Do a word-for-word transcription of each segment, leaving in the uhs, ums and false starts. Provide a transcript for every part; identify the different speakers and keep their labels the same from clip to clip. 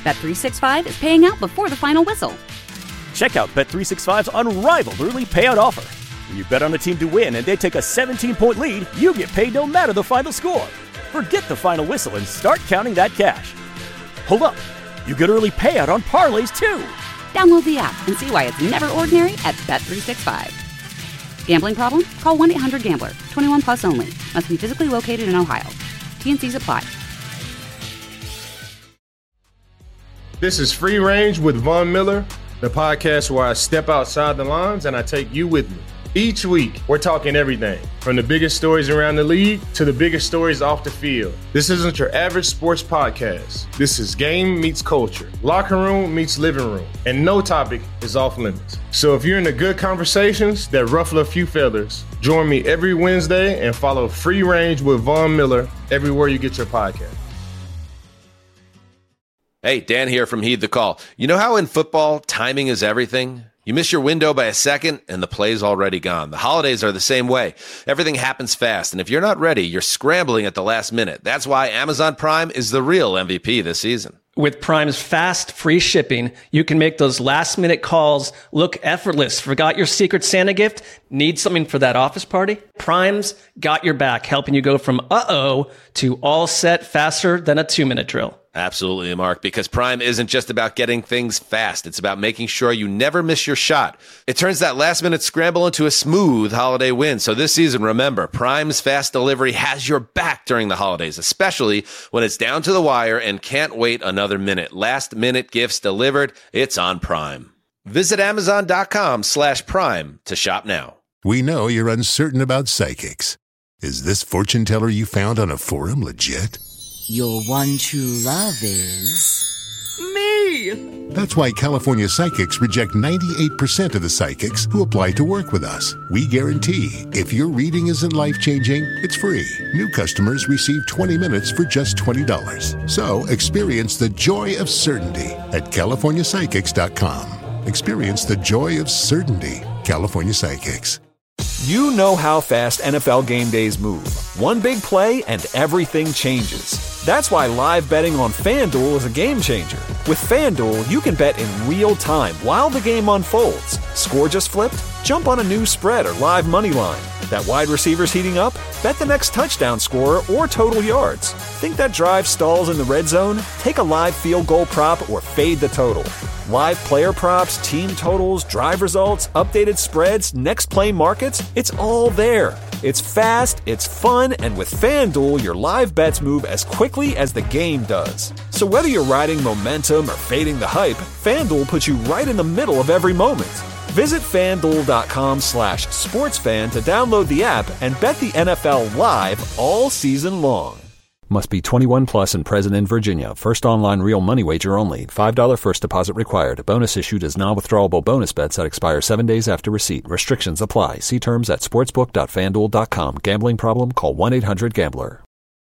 Speaker 1: Bet three sixty-five is paying out before the final whistle.
Speaker 2: Check out Bet three sixty-five's unrivaled early payout offer. When you bet on a team to win and they take a seventeen-point lead, you get paid no matter the final score. Forget the final whistle and start counting that cash. Hold up. You get early payout on parlays, too.
Speaker 1: Download the app and see why it's never ordinary at Bet three sixty-five. Gambling problem? Call one eight hundred gambler. twenty-one plus only. Must be physically located in Ohio. T N Cs apply.
Speaker 3: This is Free Range with Von Miller, the podcast where I step outside the lines and I take you with me. Each week, we're talking everything, from the biggest stories around the league to the biggest stories off the field. This isn't your average sports podcast. This is game meets culture, locker room meets living room, and no topic is off limits. So if you're into good conversations that ruffle a few feathers, join me every Wednesday and follow Free Range with Von Miller everywhere you get your podcast.
Speaker 4: Hey, Dan here from Heed the Call. You know how in football, timing is everything? You miss your window by a second, and the play's already gone. The holidays are the same way. Everything happens fast, and if you're not ready, you're scrambling at the last minute. That's why Amazon Prime is the real M V P this season.
Speaker 5: With Prime's fast, free shipping, you can make those last-minute calls look effortless. Forgot your Secret Santa gift? Need something for that office party? Prime's got your back, helping you go from uh-oh to all set faster than a two-minute drill.
Speaker 4: Absolutely, Mark, because Prime isn't just about getting things fast. It's about making sure you never miss your shot. It turns that last-minute scramble into a smooth holiday win. So this season, remember, Prime's fast delivery has your back during the holidays, especially when it's down to the wire and can't wait another minute. Last-minute gifts delivered. It's on Prime. Visit Amazon.com slash Prime to shop now.
Speaker 6: We know you're uncertain about psychics. Is this fortune teller you found on a forum legit?
Speaker 7: Your one true love is...
Speaker 6: me! That's why California Psychics reject ninety-eight percent of the psychics who apply to work with us. We guarantee if your reading isn't life-changing, it's free. New customers receive twenty minutes for just twenty dollars. So experience the joy of certainty at California Psychics dot com. Experience the joy of certainty. California Psychics.
Speaker 8: You know how fast N F L game days move. One big play and everything changes. That's why live betting on FanDuel is a game changer. With FanDuel, you can bet in real time while the game unfolds. Score just flipped? Jump on a new spread or live money line. That wide receiver's heating up? Bet the next touchdown scorer or total yards. Think that drive stalls in the red zone? Take a live field goal prop or fade the total. Live player props, team totals, drive results, updated spreads, next play markets, it's all there. It's fast, it's fun, and with FanDuel, your live bets move as quickly as the game does. So whether you're riding momentum or fading the hype, FanDuel puts you right in the middle of every moment. Visit FanDuel.com slash sportsfan to download the app and bet the N F L live all season long.
Speaker 9: Must be twenty-one plus and present in Virginia. First online real money wager only. five dollars first deposit required. Bonus issued as non-withdrawable bonus bets that expire seven days after receipt. Restrictions apply. See terms at sportsbook dot fan duel dot com. Gambling problem? Call one eight hundred gambler.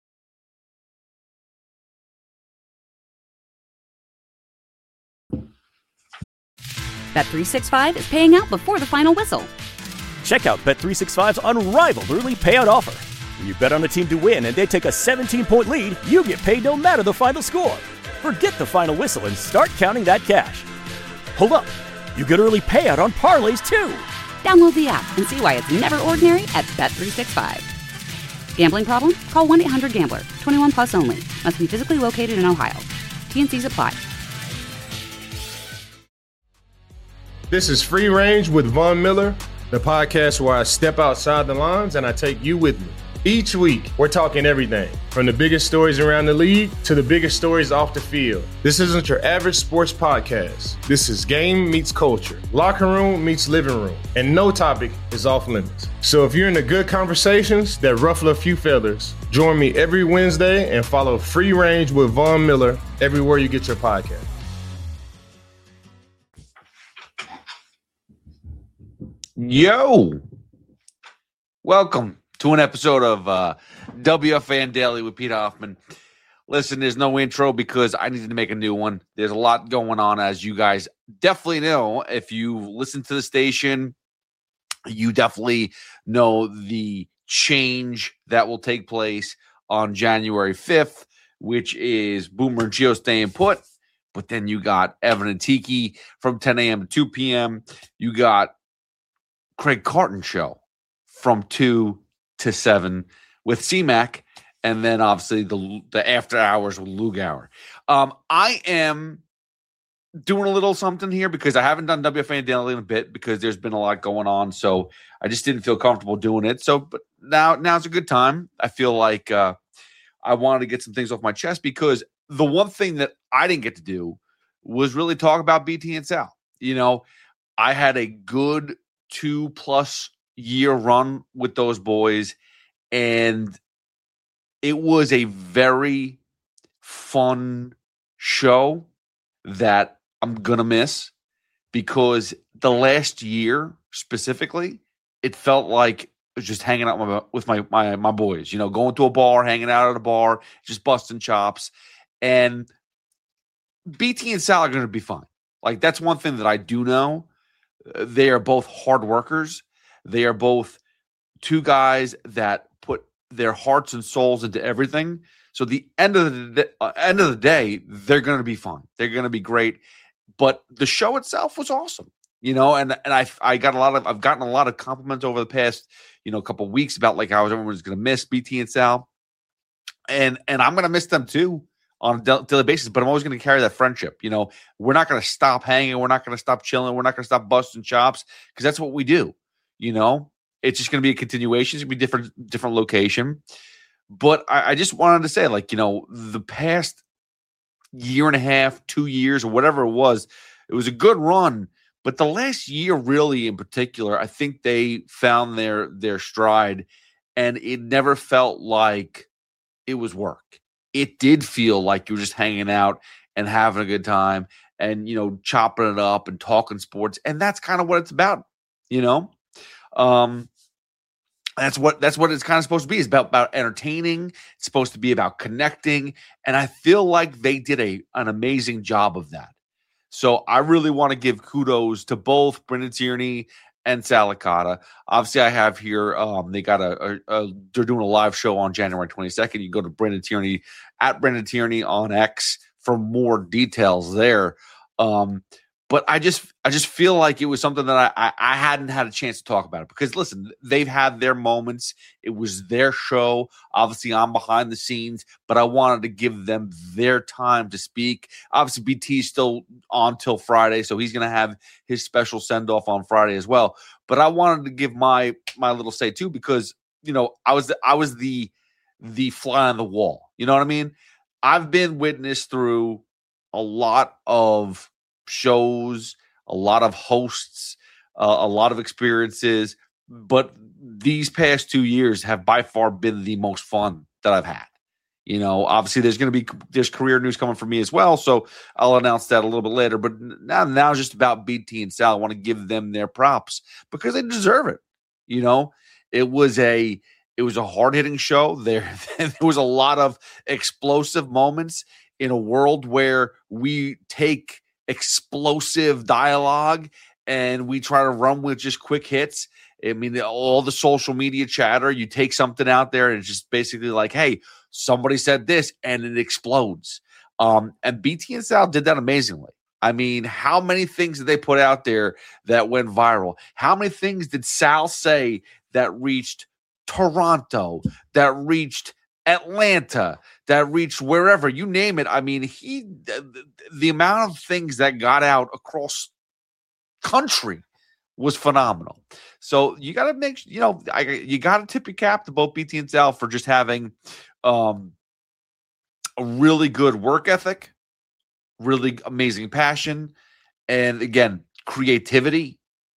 Speaker 1: Bet three sixty-five is paying out before the final whistle.
Speaker 2: Check out Bet three sixty-five's unrivaled early payout offer. When you bet on a team to win and they take a seventeen-point lead, you get paid no matter the final score. Forget the final whistle and start counting that cash. Hold up. You get early payout on parlays, too.
Speaker 1: Download the app and see why it's never ordinary at Bet three sixty-five. Gambling problem? Call one eight hundred gambler. twenty-one plus only. Must be physically located in Ohio. T N Cs apply.
Speaker 3: This is Free Range with Von Miller, the podcast where I step outside the lines and I take you with me. Each week, we're talking everything, from the biggest stories around the league to the biggest stories off the field. This isn't your average sports podcast. This is game meets culture, locker room meets living room, and no topic is off limits. So if you're into good conversations that ruffle a few feathers, join me every Wednesday and follow Free Range with Von Miller everywhere you get your podcast.
Speaker 10: Yo, welcome to an episode of uh, W F A N Daily with Pete Hoffman. Listen, there's no intro because I needed to make a new one. There's a lot going on, as you guys definitely know. If you listen to the station, you definitely know the change that will take place on January fifth, which is Boomer and Gio staying put. But then you got Evan and Tiki from ten a.m. to two p.m. You got Craig Carton show from two to seven with C-Mac, and then obviously the the after hours with Lou Gower. Um, I am doing a little something here because I haven't done W F A Daily in a bit because there's been a lot going on, so I just didn't feel comfortable doing it. So, but now now's a good time. I feel like uh, I wanted to get some things off my chest because the one thing that I didn't get to do was really talk about B T and Sal. You know, I had a good two plus year run with those boys, and it was a very fun show that I'm going to miss because the last year specifically, it felt like I was just hanging out with my, with my, my, my boys, you know, going to a bar, hanging out at a bar, just busting chops. And B T and Sal are going to be fun. Like, that's one thing that I do know. They are both hard workers. They are both two guys that put their hearts and souls into everything. So the end of the uh, end of the day, they're going to be fun. They're going to be great. But the show itself was awesome, you know. And and I I got a lot of I've gotten a lot of compliments over the past you know couple of weeks about like how everyone's going to miss B T and Sal, and and I'm going to miss them too on a daily basis. But I'm always going to carry that friendship. You know, we're not going to stop hanging. We're not going to stop chilling. We're not going to stop busting chops because that's what we do. You know, it's just going to be a continuation. It's going to be different different location. But I, I just wanted to say, like, you know, the past year and a half, two years, or whatever it was, it was a good run. But the last year, really, in particular, I think they found their their stride, and it never felt like it was work. It did feel like you were just hanging out and having a good time, and you know, chopping it up and talking sports, and that's kind of what it's about, you know. Um, That's what that's what it's kind of supposed to be. It's about, about entertaining. It's supposed to be about connecting. And I feel like they did a an amazing job of that. So I really want to give kudos to both Brendan Tierney and Sal Licata. Obviously, I have here, um, they got a, a, a, they're doing a live show on January twenty-second. You can go to Brendan Tierney, at Brendan Tierney on X for more details there. Um, But I just I just feel like it was something that I, I I hadn't had a chance to talk about it because, listen, they've had their moments. It was their show. Obviously, I'm behind the scenes, but I wanted to give them their time to speak. Obviously, B T is still on till Friday, so he's going to have his special send-off on Friday as well. But I wanted to give my my little say, too, because, you know, I was the, I was the the fly on the wall. You know what I mean? I've been witness through a lot of shows, a lot of hosts, uh, a lot of experiences, but these past two years have by far been the most fun that I've had. You know, obviously there's going to be there's career news coming for me as well, so I'll announce that a little bit later. But now, now it's just about B T and Sal. I want to give them their props because they deserve it. You know, it was a it was a hard hitting show. There there was a lot of explosive moments in a world where we take explosive dialogue and we try to run with just quick hits. I mean, all the social media chatter, you take something out there and it's just basically like, hey, somebody said this and it explodes. Um, and B T and Sal did that amazingly. I mean, how many things did they put out there that went viral? How many things did Sal say that reached Toronto, that reached Atlanta, that reached wherever, you name it? I mean, he the, the amount of things that got out across country was phenomenal. So you got to make, you know, I, you got to tip your cap to both B T and Sal for just having um, a really good work ethic, really amazing passion, and again, creativity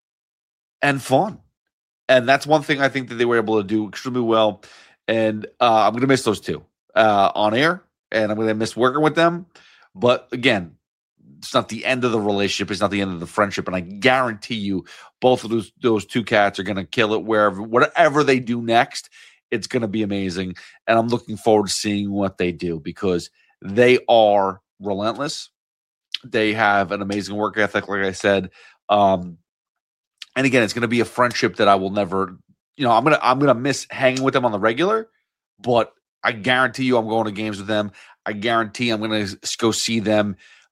Speaker 10: and fun. And that's one thing I think that they were able to do extremely well. And uh, I'm going to miss those two uh, on air, and I'm going to miss working with them. But again, it's not the end of the relationship. It's not the end of the friendship. And I guarantee you both of those, those two cats are going to kill it wherever, whatever they do next. It's going to be amazing. And I'm looking forward to seeing what they do because they are relentless. They have an amazing work ethic, like I said. Um, and again, it's going to be a friendship that I will never, you know, I'm going to, I'm going to miss hanging with them on the regular, but I guarantee you I'm going to games with them. I guarantee I'm going to go see them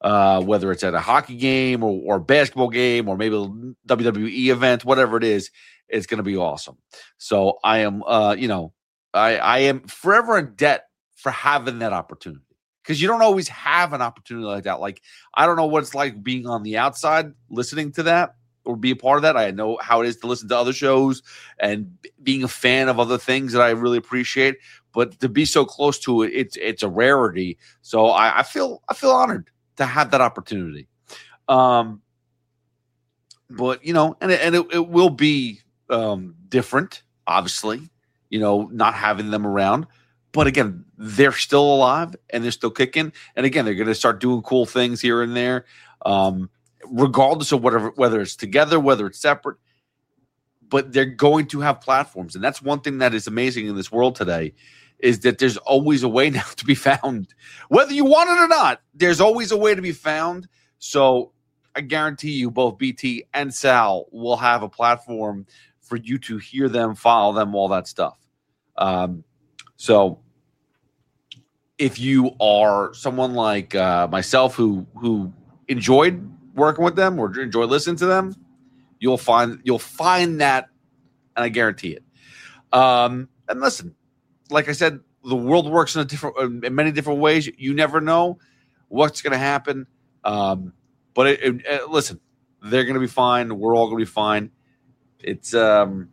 Speaker 10: uh, whether it's at a hockey game or, or basketball game or maybe a W W E event, whatever it is, it's going to be awesome. So I am, uh, you know, I, I am forever in debt for having that opportunity, because you don't always have an opportunity like that. Like, I don't know what it's like being on the outside listening to that or be a part of that. I know how it is to listen to other shows and being a fan of other things that I really appreciate, but to be so close to it, it's it's a rarity. So I, I feel I feel honored to have that opportunity. Um, but you know, and it, and it, it will be um, different, obviously. You know, not having them around. But again, they're still alive and they're still kicking. And again, they're going to start doing cool things here and there, um, regardless of whatever, whether it's together, whether it's separate. But they're going to have platforms. And that's one thing that is amazing in this world today, is that there's always a way now to be found. Whether you want it or not, there's always a way to be found. So I guarantee you both B T and Sal will have a platform for you to hear them, follow them, all that stuff. Um, so if you are someone like uh, myself who who enjoyed working with them or enjoyed listening to them, you'll find you'll find that, and I guarantee it. Um, and listen, like I said, the world works in a different in many different ways. You never know what's going to happen. Um, but it, it, it, listen, they're going to be fine. We're all going to be fine. It's um.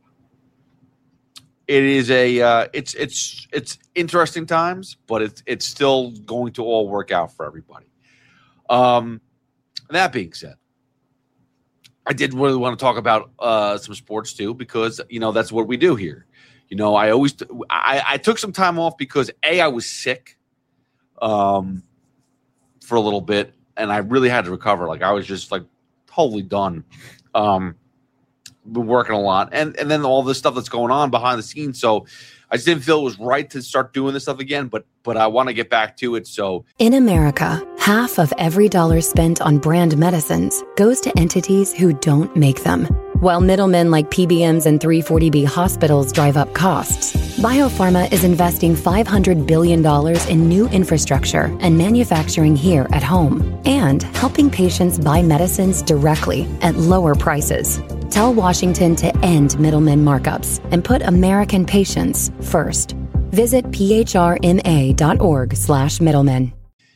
Speaker 10: It is a uh, it's it's it's interesting times, but it's it's still going to all work out for everybody. Um, that being said, I did really want to talk about uh, some sports too, because you know that's what we do here. You know, I always I, I took some time off because a I was sick, um, for a little bit, and I really had to recover. Like I was just like totally done. Um, been working a lot, and and then all this stuff that's going on behind the scenes, so I just didn't feel it was right to start doing this stuff again, but but I want to get back to it. So
Speaker 11: in America, half of every dollar spent on brand medicines goes to entities who don't make them. While middlemen like P B Ms and three forty B hospitals drive up costs, Biopharma is investing five hundred billion dollars in new infrastructure and manufacturing here at home, and helping patients buy medicines directly at lower prices. Tell Washington to end middlemen markups and put American patients first. Visit phrma.org slash middlemen.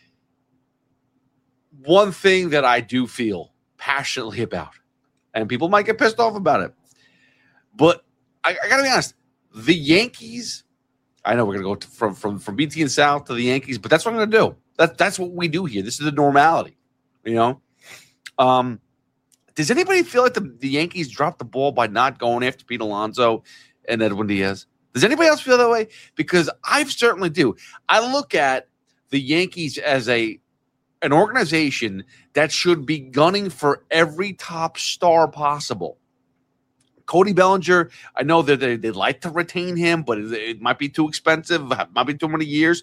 Speaker 10: One thing that I do feel passionately about, and people might get pissed off about it, but I, I got to be honest, the Yankees, I know we're going to go to, from, from, from B T and South to the Yankees, but that's what I'm going to do. That, that's what we do here. This is the normality, you know? Um, Does anybody feel like the, the Yankees dropped the ball by not going after Pete Alonso and Edwin Diaz? Does anybody else feel that way? Because I certainly do. I look at the Yankees as a an organization that should be gunning for every top star possible. Cody Bellinger, I know that they, they'd like to retain him, but it, it might be too expensive, might be too many years.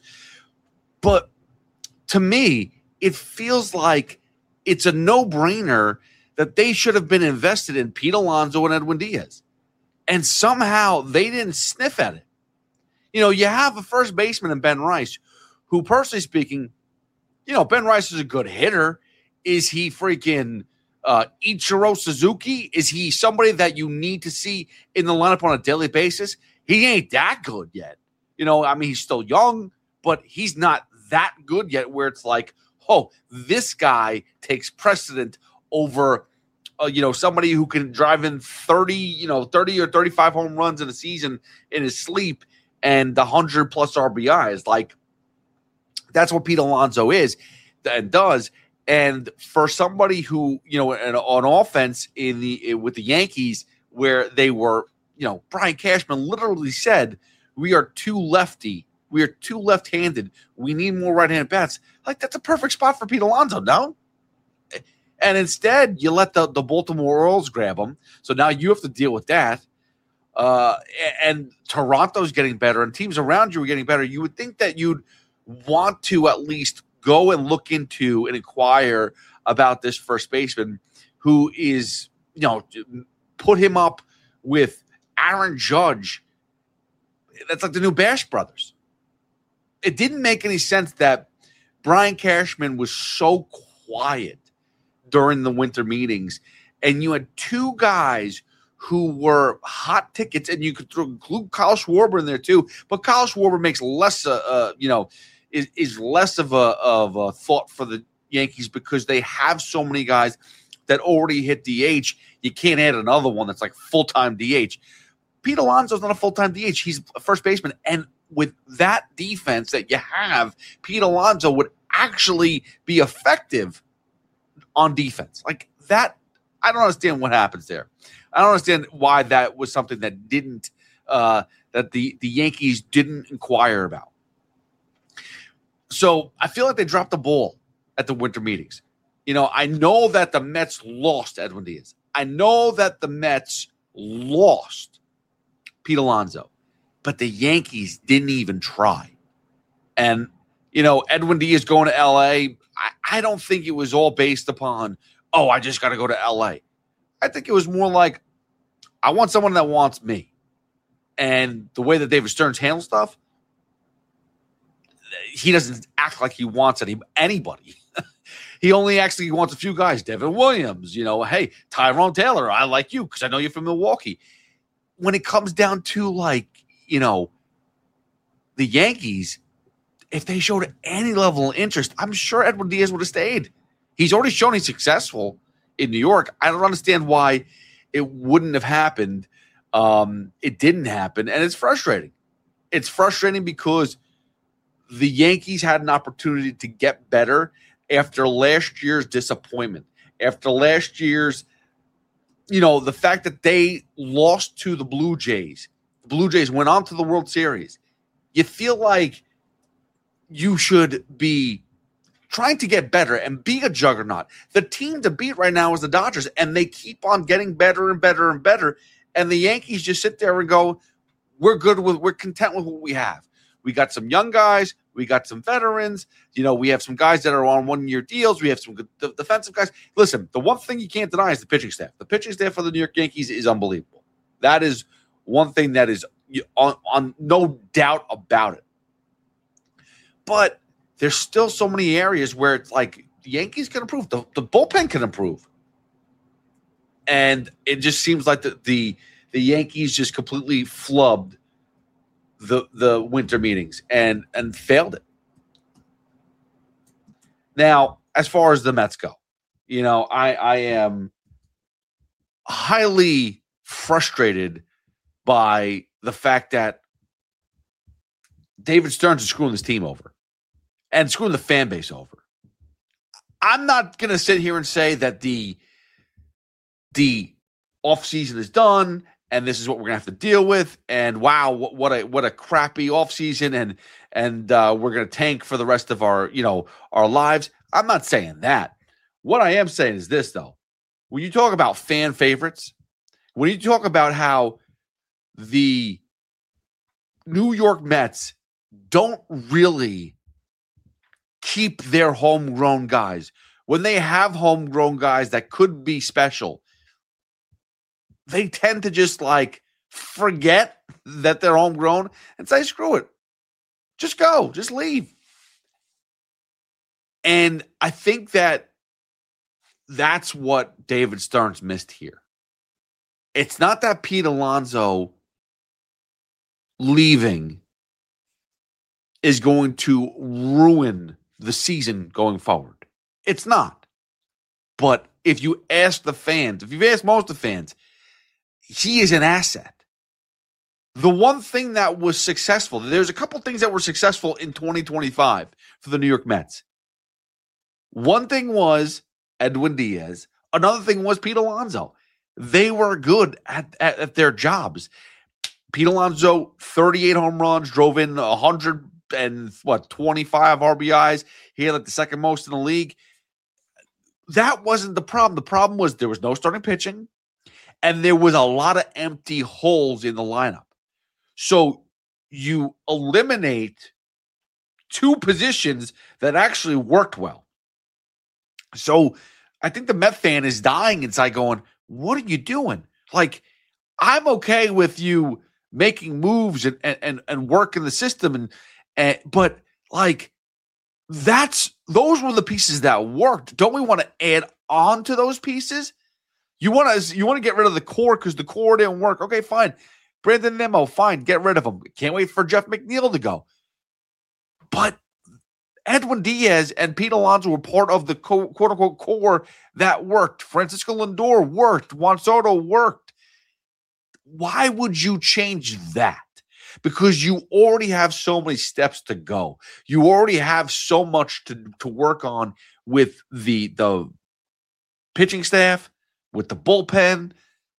Speaker 10: But to me, it feels like it's a no-brainer that they should have been invested in Pete Alonso and Edwin Diaz. And somehow they didn't sniff at it. You know, you have a first baseman in Ben Rice, who, personally speaking, you know, Ben Rice is a good hitter. Is he freaking uh, Ichiro Suzuki? Is he somebody that you need to see in the lineup on a daily basis? He ain't that good yet. You know, I mean, he's still young, but he's not that good yet where it's like, oh, this guy takes precedent over, uh, you know, somebody who can drive in thirty, you know, thirty or thirty-five home runs in a season in his sleep and the one hundred plus R B Is. Like, that's what Pete Alonso is and does. And for somebody who, you know, an, on offense in the with the Yankees, where they were, you know, Brian Cashman literally said, we are too lefty. We are too left-handed. We need more right-handed bats. Like, that's a perfect spot for Pete Alonso, no? And instead, you let the, the Baltimore Orioles grab him. So now you have to deal with that. Uh, and Toronto's getting better, and teams around you are getting better. You would think that you'd want to at least go and look into and inquire about this first baseman who is, you know, put him up with Aaron Judge. That's like the new Bash Brothers. It didn't make any sense that Brian Cashman was so quiet during the winter meetings. And you had two guys who were hot tickets, and you could throw include Kyle Schwarber in there too. But Kyle Schwarber makes less, uh, uh, you know, is, is less of a of a thought for the Yankees because they have so many guys that already hit D H. You can't add another one that's like full-time D H. Pete Alonso's not a full-time D H. He's a first baseman. And with that defense that you have, Pete Alonso would actually be effective on defense. Like that, I don't understand what happens there. I don't understand why that was something that didn't, uh, that the, the Yankees didn't inquire about. So I feel like they dropped the ball at the winter meetings. You know, I know that the Mets lost Edwin Diaz. I know that the Mets lost Pete Alonso, but the Yankees didn't even try. And, you know, Edwin Diaz going to L A, I, I don't think it was all based upon, oh, I just got to go to L A. I think it was more like, I want someone that wants me. And the way that David Stearns handles stuff, he doesn't act like he wants any, anybody. He only actually wants a few guys. Devin Williams, you know, hey, Tyrone Taylor, I like you because I know you're from Milwaukee. When it comes down to, like, you know, the Yankees, if they showed any level of interest, I'm sure Edwin Diaz would have stayed. He's already shown he's successful in New York. I don't understand why it wouldn't have happened. Um, it didn't happen, and it's frustrating. It's frustrating because the Yankees had an opportunity to get better after last year's disappointment, after last year's, you know, the fact that they lost to the Blue Jays. The Blue Jays went on to the World Series. You feel like you should be trying to get better and be a juggernaut. The team to beat right now is the Dodgers, and they keep on getting better and better and better. And the Yankees just sit there and go, we're good with, we're content with what we have. We got some young guys. We got some veterans. You know, we have some guys that are on one-year deals. We have some good defensive guys. Listen, the one thing you can't deny is the pitching staff. The pitching staff for the New York Yankees is unbelievable. That is one thing that is on, on no doubt about it. But there's still so many areas where it's like the Yankees can improve. The, the bullpen can improve. And it just seems like the, the, the Yankees just completely flubbed the the winter meetings and and failed it. Now, as far as the Mets go, you know, I I am highly frustrated by the fact that David Stearns is screwing this team over and screwing the fan base over. I'm not going to sit here and say that the the offseason is done and this is what we're gonna have to deal with. And wow, what, what a what a crappy offseason, and and uh, we're gonna tank for the rest of our you know our lives. I'm not saying that. What I am saying is this, though: when you talk about fan favorites, when you talk about how the New York Mets don't really keep their homegrown guys, when they have homegrown guys that could be special, they tend to just like forget that they're homegrown and say, screw it. Just go. Just leave. And I think that that's what David Stearns missed here. It's not that Pete Alonso leaving is going to ruin the season going forward. It's not. But if you ask the fans, if you've asked most of the fans, he is an asset. The one thing that was successful, there's a couple things that were successful in twenty twenty-five for the New York Mets. One thing was Edwin Diaz. Another thing was Pete Alonso. They were good at, at, at their jobs. Pete Alonso, thirty-eight home runs, drove in one hundred and what, twenty-five R B Is. He had like the second most in the league. That wasn't the problem. The problem was there was no starting pitching, and there was a lot of empty holes in the lineup. So you eliminate two positions that actually worked well. So I think the Met fan is dying inside going, what are you doing? Like, I'm okay with you making moves and and, and work in the system, and, and but like that's those were the pieces that worked. Don't we want to add on to those pieces? You want to you want to get rid of the core because the core didn't work. Okay, fine. Brandon Nimmo, fine. Get rid of him. Can't wait for Jeff McNeil to go. But Edwin Diaz and Pete Alonso were part of the co- quote-unquote core that worked. Francisco Lindor worked. Juan Soto worked. Why would you change that? Because you already have so many steps to go. You already have so much to, to work on with the, the pitching staff, with the bullpen,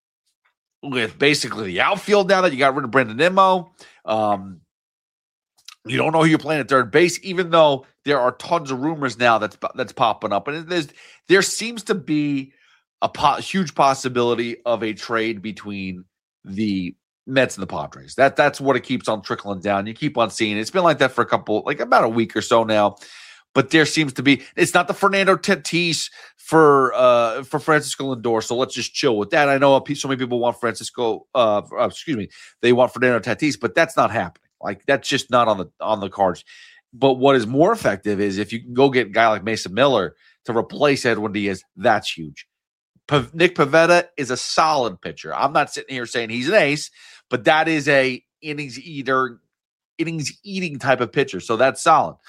Speaker 10: with basically the outfield now that you got rid of Brandon Nimmo. Um, you don't know who you're playing at third base, even though there are tons of rumors now that's that's popping up. And there's there seems to be a po- huge possibility of a trade between the Mets and the Padres. That That's what it keeps on trickling down. You keep on seeing it. It's been like that for a couple, like about a week or so now. But there seems to be, it's not the Fernando Tatis for uh, for Francisco Lindor, so let's just chill with that. I know so many people want Francisco, uh, excuse me, they want Fernando Tatis, but that's not happening. Like, that's just not on the on the cards. But what is more effective is if you can go get a guy like Mason Miller to replace Edwin Diaz, that's huge. P- Nick Pivetta is a solid pitcher. I'm not sitting here saying he's an ace, but that is a innings eater, innings eating type of pitcher, so that's solid.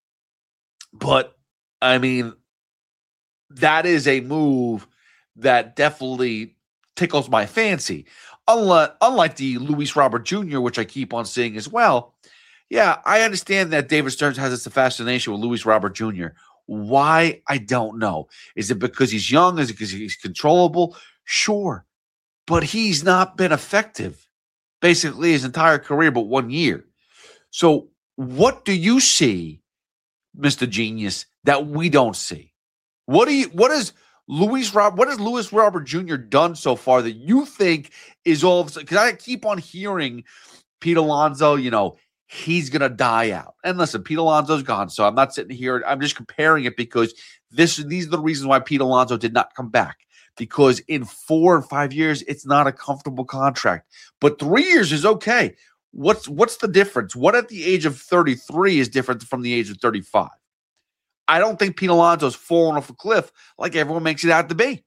Speaker 10: But, I mean, that is a move that definitely tickles my fancy. Unlike, unlike the Luis Robert Junior, which I keep on seeing as well. Yeah, I understand that David Stearns has this fascination with Luis Robert Junior Why? I don't know. Is it because he's young? Is it because he's controllable? Sure. But he's not been effective basically his entire career but one year. So what do you see, Mister Genius, that we don't see? What do you what is Luis Rob what has Luis Robert Junior done so far that you think is all of a sudden, because I keep on hearing Pete Alonso, you know, he's gonna die out. And listen, Pete Alonso's gone, so I'm not sitting here, I'm just comparing it because this these are the reasons why Pete Alonso did not come back. Because in four or five years, it's not a comfortable contract. But three years is okay. What's what's the difference? What at the age of thirty-three is different from the age of thirty-five? I don't think Pete Alonso's fallen off a cliff like everyone makes it out to be.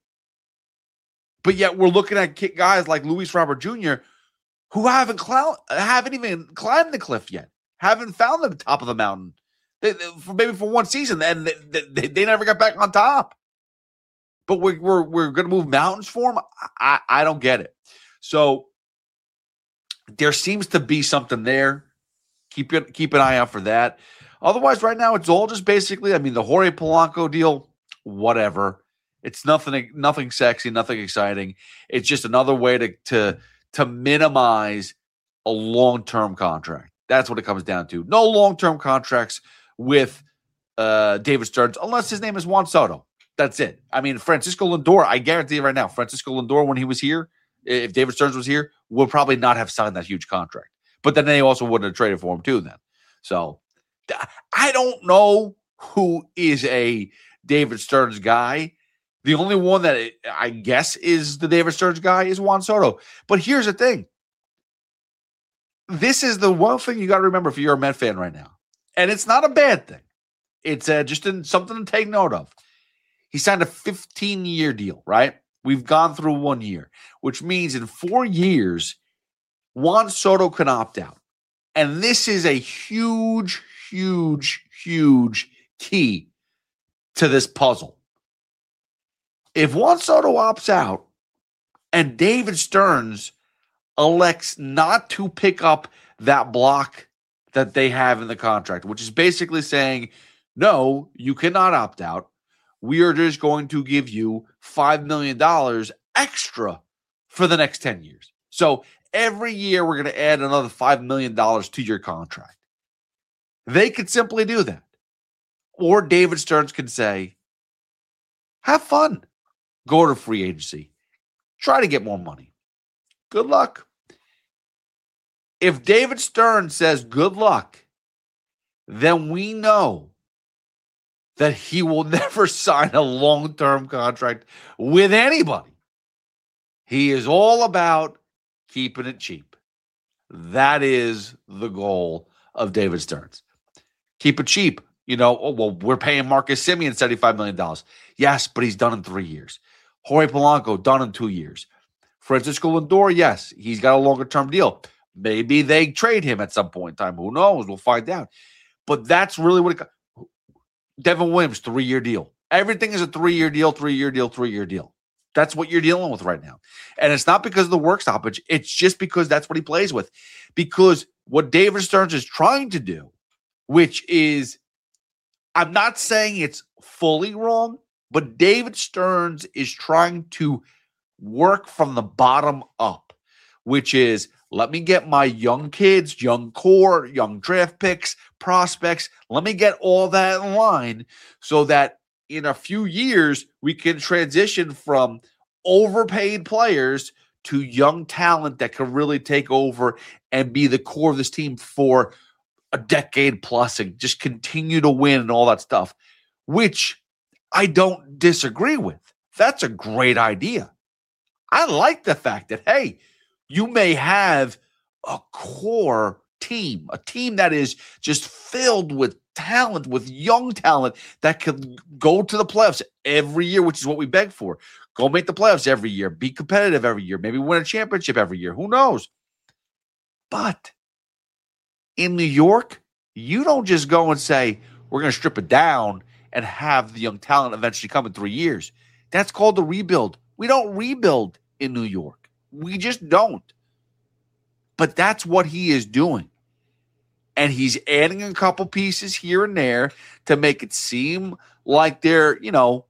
Speaker 10: But yet we're looking at guys like Luis Robert Junior who haven't clou- haven't even climbed the cliff yet, haven't found the top of the mountain. They, they, for maybe for one season, and they, they, they never got back on top. But we're we're, we're going to move mountains for him? I, I don't get it. So there seems to be something there. Keep it, keep an eye out for that. Otherwise, right now, it's all just basically, I mean, the Jorge Polanco deal, whatever. It's nothing nothing sexy, nothing exciting. It's just another way to to, to minimize a long-term contract. That's what it comes down to. No long-term contracts with uh, David Stearns, unless his name is Juan Soto. That's it. I mean, Francisco Lindor, I guarantee you right now, Francisco Lindor, when he was here, if David Stearns was here, would probably not have signed that huge contract. But then they also wouldn't have traded for him too then. So I don't know who is a David Stearns guy. The only one that I guess is the David Stearns guy is Juan Soto. But here's the thing. This is the one thing you got to remember if you're a Met fan right now. And it's not a bad thing. It's uh, just in, something to take note of. He signed a fifteen-year deal, right? We've gone through one year, which means in four years, Juan Soto can opt out. And this is a huge, huge, huge key to this puzzle. If Juan Soto opts out and David Stearns elects not to pick up that block that they have in the contract, which is basically saying, no, you cannot opt out. We are just going to give you five million dollars extra for the next ten years. So every year we're going to add another five million dollars to your contract. They could simply do that. Or David Stearns can say, have fun. Go to free agency. Try to get more money. Good luck. If David Stearns says good luck, then we know that he will never sign a long-term contract with anybody. He is all about keeping it cheap. That is the goal of David Stearns. Keep it cheap. You know, oh, well, we're paying Marcus Simeon seventy-five million dollars. Yes, but he's done in three years. Jorge Polanco, done in two years. Francisco Lindor, yes, he's got a longer-term deal. Maybe they trade him at some point in time. Who knows? We'll find out. But that's really what it – Devin Williams, three-year deal. Everything is a three-year deal, three-year deal, three-year deal. That's what you're dealing with right now. And it's not because of the work stoppage. It's just because that's what he plays with. Because what David Stearns is trying to do, which is – I'm not saying it's fully wrong, but David Stearns is trying to work from the bottom up, which is let me get my young kids, young core, young draft picks, prospects. Let me get all that in line so that in a few years we can transition from overpaid players to young talent that can really take over and be the core of this team for a decade plus and just continue to win and all that stuff, which I don't disagree with. That's a great idea. I like the fact that, hey, you may have a core team, a team that is just filled with talent, with young talent that can go to the playoffs every year, which is what we beg for. Go make the playoffs every year, be competitive every year, maybe win a championship every year. Who knows? But in New York, you don't just go and say, we're going to strip it down and have the young talent eventually come in three years. That's called a rebuild. We don't rebuild in New York. We just don't. But that's what he is doing. And he's adding a couple pieces here and there to make it seem like they're, you know,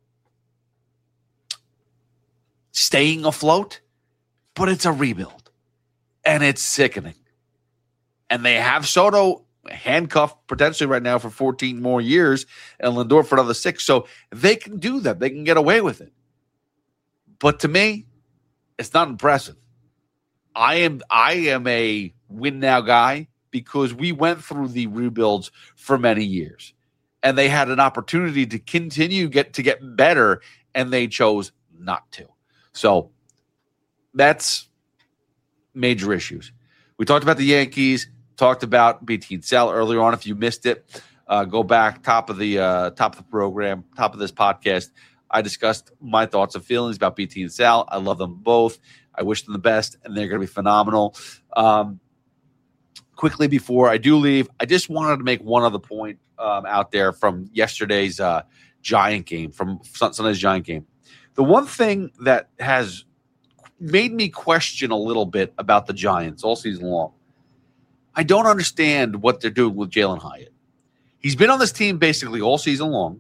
Speaker 10: staying afloat. But it's a rebuild. And it's sickening. And they have Soto handcuffed potentially right now for fourteen more years and Lindor for another six. So they can do that. They can get away with it. But to me, it's not impressive. I am I am a win now guy because we went through the rebuilds for many years. And they had an opportunity to continue get to get better, and they chose not to. So that's major issues. We talked about the Yankees, talked about B T and Sal earlier on. If you missed it, uh, go back top of the uh, top of the program, top of this podcast. I discussed my thoughts and feelings about B T and Sal. I love them both. I wish them the best, and they're going to be phenomenal. Um, quickly before I do leave, I just wanted to make one other point um, out there from yesterday's uh, Giant game, from Sunday's Giant game. The one thing that has made me question a little bit about the Giants all season long, I don't understand what they're doing with Jalen Hyatt. He's been on this team basically all season long.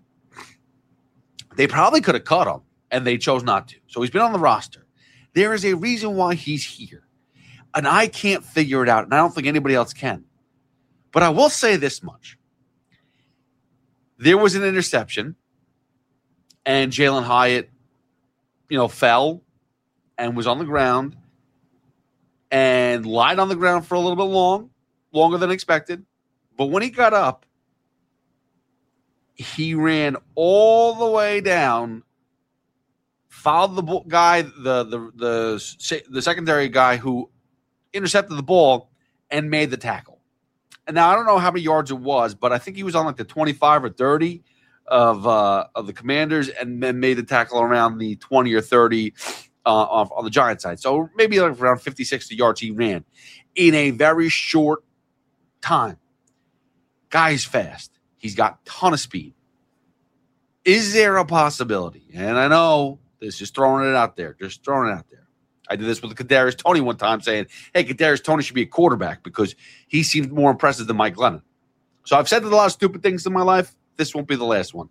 Speaker 10: They probably could have cut him, and they chose not to. So he's been on the roster. There is a reason why he's here. And I can't figure it out, and I don't think anybody else can. But I will say this much. There was an interception, and Jalen Hyatt, you know, fell and was on the ground and lied on the ground for a little bit long, longer than expected. But when he got up, he ran all the way down, fouled the guy, the the the the secondary guy who intercepted the ball, and made the tackle. And now I don't know how many yards it was, but I think he was on like the twenty-five or thirty of uh, of the Commanders, and then made the tackle around the twenty or thirty uh, on, on the Giants side. So maybe like around fifty, sixty yards he ran in a very short time. Guy's fast. He's got a ton of speed. Is there a possibility? And I know this is throwing it out there, just throwing it out there. I did this with Kadarius Toney one time saying, hey, Kadarius Toney should be a quarterback because he seemed more impressive than Mike Glennon. So I've said a lot of stupid things in my life. This won't be the last one.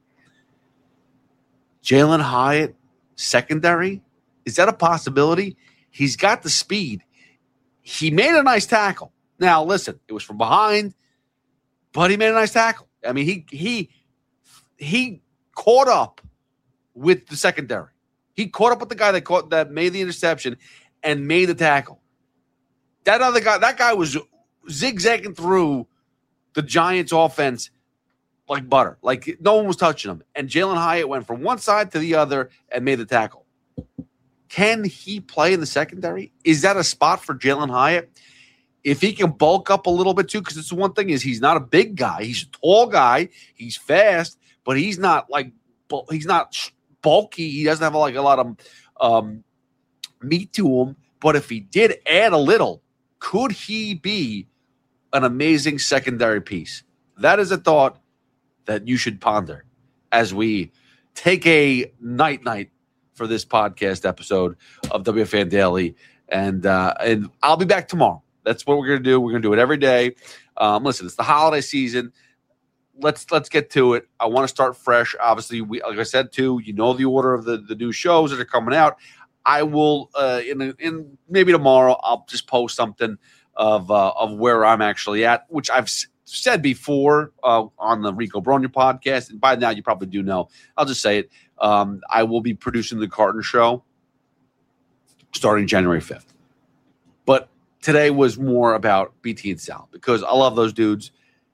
Speaker 10: Jalen Hyatt, secondary, is that a possibility? He's got the speed. He made a nice tackle. Now, listen, it was from behind, but he made a nice tackle. I mean, he he he caught up with the secondary. He caught up with the guy that caught that made the interception and made the tackle. That other guy, that guy was zigzagging through the Giants' offense like butter. Like no one was touching him. And Jalen Hyatt went from one side to the other and made the tackle. Can he play in the secondary? Is that a spot for Jalen Hyatt? if he can bulk up a little bit too, because it's one thing is he's not a big guy. He's a tall guy. He's fast, but he's not like he's not bulky. He doesn't have like a lot of um, meat to him. But if he did add a little, could he be an amazing secondary piece? That is a thought that you should ponder as we take a night-night for this podcast episode of W F A N Daily. And, uh, and I'll be back tomorrow. That's what we're going to do. We're going to do it every day. Um, listen, it's the holiday season. Let's let's get to it. I want to start fresh. Obviously, we like I said, too, you know the order of the, the new shows that are coming out. I will, uh, in in maybe tomorrow, I'll just post something of uh, of where I'm actually at, which I've s- said before uh, on the Rico Bronya podcast. And by now, you probably do know. I'll just say it. Um, I will be producing the Carton Show starting January fifth. But today was more about B T and Sal because I love those dudes.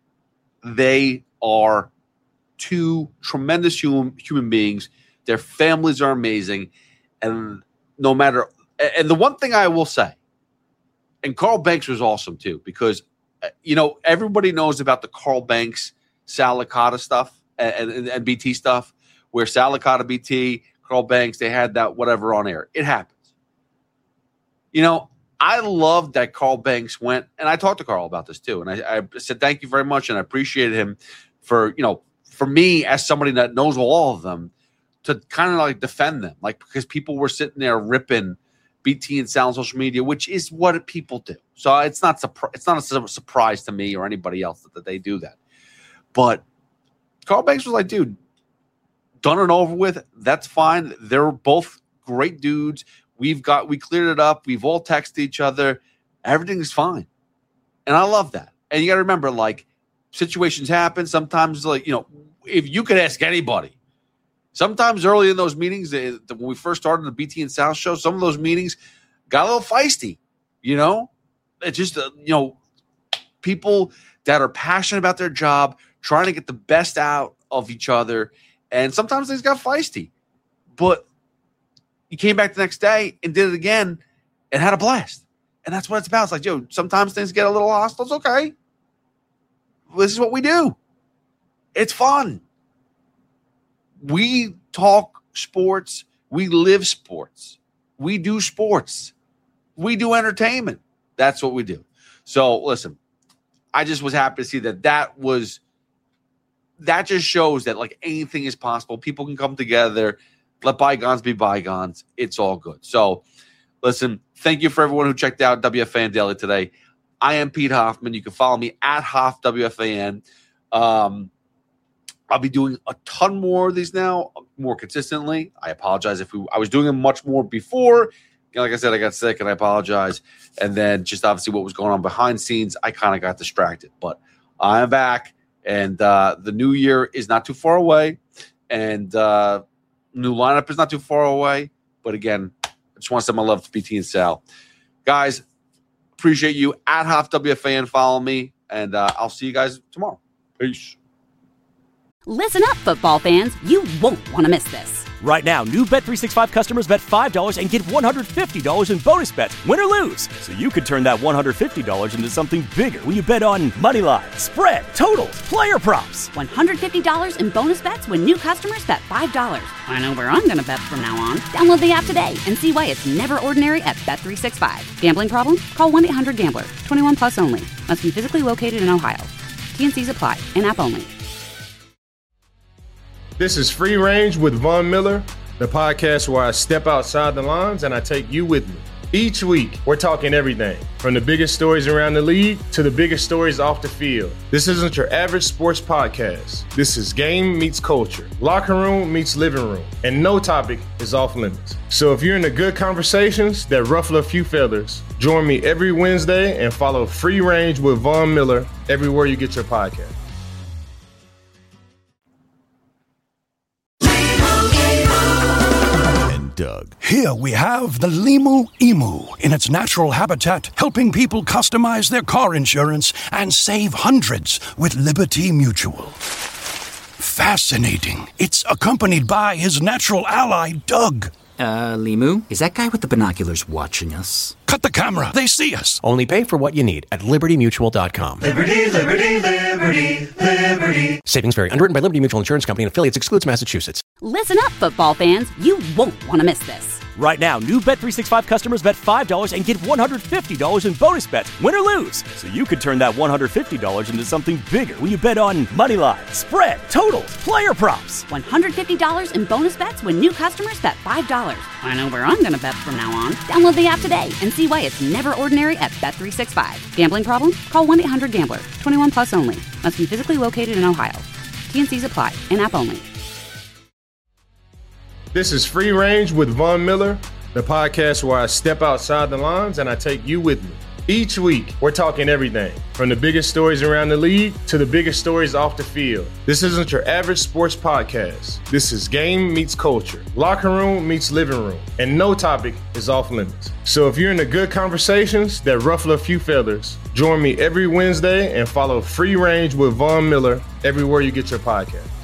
Speaker 10: They are two tremendous human, human beings. Their families are amazing. And no matter – and the one thing I will say, and Carl Banks was awesome too because, you know, everybody knows about the Carl Banks, Sal Licata stuff and, and, and B T stuff where Sal Licata, B T, Carl Banks, they had that whatever on air. It happens. You know, I love that Carl Banks went, and I talked to Carl about this too, and I, I said thank you very much, and I appreciated him for, you know, for me as somebody that knows all of them, to kind of like defend them, like because people were sitting there ripping B T and Sal on social media, which is what people do. So it's not surpri- it's not a surprise to me or anybody else that, that they do that. But Carl Banks was like, dude, done and over with. That's fine. They're both great dudes. We've got we cleared it up. We've all texted each other. Everything's fine, and I love that. And you got to remember, like situations happen. Sometimes, like you know, if you could ask anybody. Sometimes early in those meetings, when we first started the B T and Sal show, some of those meetings got a little feisty, you know? It's just, uh, you know, people that are passionate about their job, trying to get the best out of each other, and sometimes things got feisty. But you came back the next day and did it again and had a blast. And that's what it's about. It's like, yo, sometimes things get a little hostile. It's okay. This is what we do. It's fun. We talk sports. We live sports. We do sports. We do entertainment. That's what we do. So, listen, I just was happy to see that that was – that just shows that, like, anything is possible. People can come together. Let bygones be bygones. It's all good. So, listen, thank you for everyone who checked out W F A N Daily today. I am Pete Hoffman. You can follow me at Hoff W F A N. Um I'll be doing a ton more of these now, more consistently. I apologize if we, I was doing them much more before. Like I said, I got sick, and I apologize. And then just obviously what was going on behind scenes, I kind of got distracted. But I'm back, and uh, the new year is not too far away, and uh, new lineup is not too far away. But again, I just want to send my love to B T and Sal. Guys, appreciate you. At Hoff W F A N, follow me, and uh, I'll see you guys tomorrow. Peace.
Speaker 1: Listen up, football fans. You won't want to miss this.
Speaker 2: Right now, new Bet three sixty-five customers bet five dollars and get one hundred fifty dollars in bonus bets, win or lose. So you could turn that one hundred fifty dollars into something bigger when you bet on money line, spread, totals, player props.
Speaker 1: one hundred fifty dollars in bonus bets when new customers bet five dollars. I know where I'm going to bet from now on. Download the app today and see why it's never ordinary at Bet three sixty-five. Gambling problem? Call one eight hundred gambler. twenty-one plus only. Must be physically located in Ohio. T N Cs apply. In-app only.
Speaker 3: This is Free Range with Von Miller, the podcast where I step outside the lines and I take you with me. Each week, we're talking everything from the biggest stories around the league to the biggest stories off the field. This isn't your average sports podcast. This is game meets culture, locker room meets living room, and no topic is off limits. So if you're into good conversations that ruffle a few feathers, join me every Wednesday and follow Free Range with Von Miller everywhere you get your podcast.
Speaker 12: Doug. Here we have the Limu Emu in its natural habitat, helping people customize their car insurance and save hundreds with Liberty Mutual. Fascinating. It's accompanied by his natural ally, Doug.
Speaker 13: Uh, Limu, is that guy with the binoculars watching us?
Speaker 12: Cut the camera. They see us.
Speaker 14: Only pay for what you need at liberty mutual dot com.
Speaker 15: Liberty, liberty, liberty, liberty.
Speaker 14: Savings vary. Underwritten by Liberty Mutual Insurance Company and affiliates. Excludes Massachusetts.
Speaker 1: Listen up, football fans. You won't want to miss this.
Speaker 2: Right now, new Bet three sixty-five customers bet five dollars and get one hundred fifty dollars in bonus bets, win or lose. So you could turn that one hundred fifty dollars into something bigger when you bet on money line, spread, totals, player props.
Speaker 1: one hundred fifty dollars in bonus bets when new customers bet five dollars. I know where I'm going to bet from now on. Download the app today and see why it's never ordinary at Bet three sixty-five. Gambling problem? Call one eight hundred gambler. twenty-one plus only. Must be physically located in Ohio. T and C's apply. In-app only.
Speaker 3: This is Free Range with Von Miller, the podcast where I step outside the lines and I take you with me. Each week, we're talking everything from the biggest stories around the league to the biggest stories off the field. This isn't your average sports podcast. This is game meets culture, locker room meets living room, and no topic is off limits. So if you're into good conversations that ruffle a few feathers, join me every Wednesday and follow Free Range with Von Miller everywhere you get your podcast.